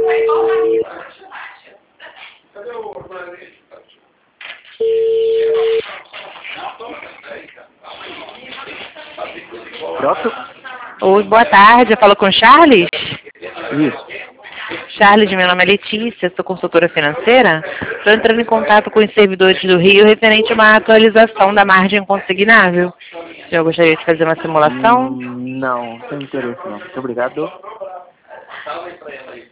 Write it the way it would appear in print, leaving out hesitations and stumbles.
Pronto? Oi, boa tarde. Eu falo com o Charles? Isso. Charles, meu nome é Letícia, sou consultora financeira. Estou entrando em contato com os servidores do Rio referente a uma atualização da margem consignável. Eu gostaria de fazer uma simulação. Não, sem interesse não. Muito obrigado.